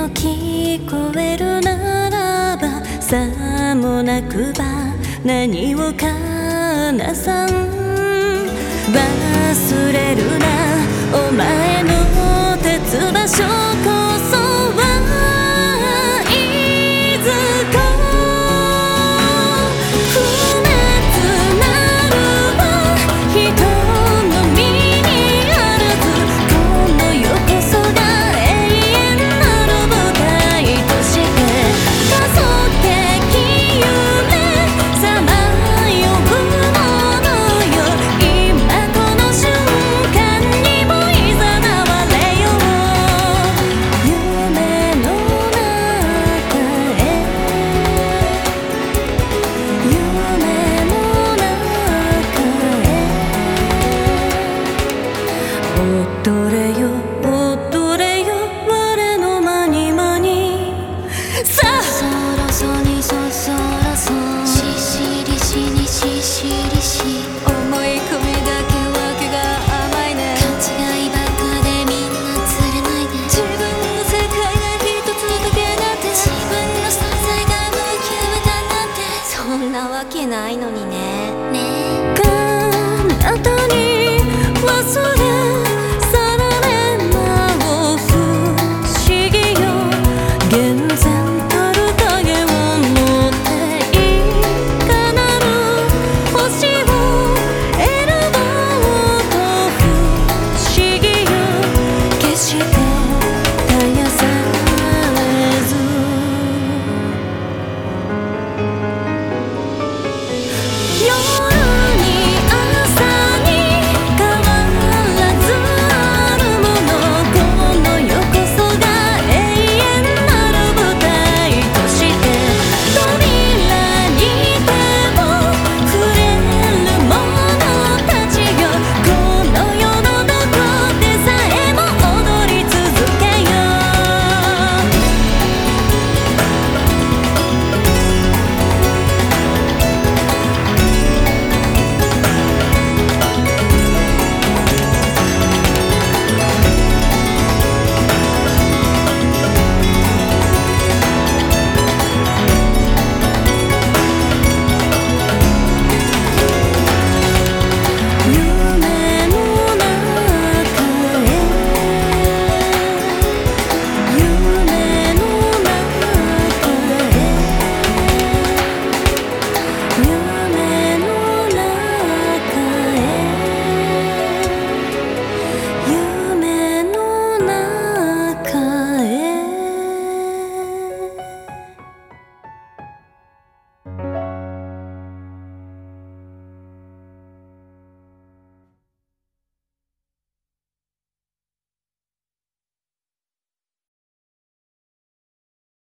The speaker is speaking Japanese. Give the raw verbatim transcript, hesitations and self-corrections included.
も聞こえるならば、さもなくば何をかなさん。忘れるなお前の鉄場所こそはいずこ不滅なるは人の身にあらず、この世こそが永遠なる舞台として加速的夢さまようものよ。今この瞬間にもいざなわれよう。夢の中へ夢の中へ踊れよ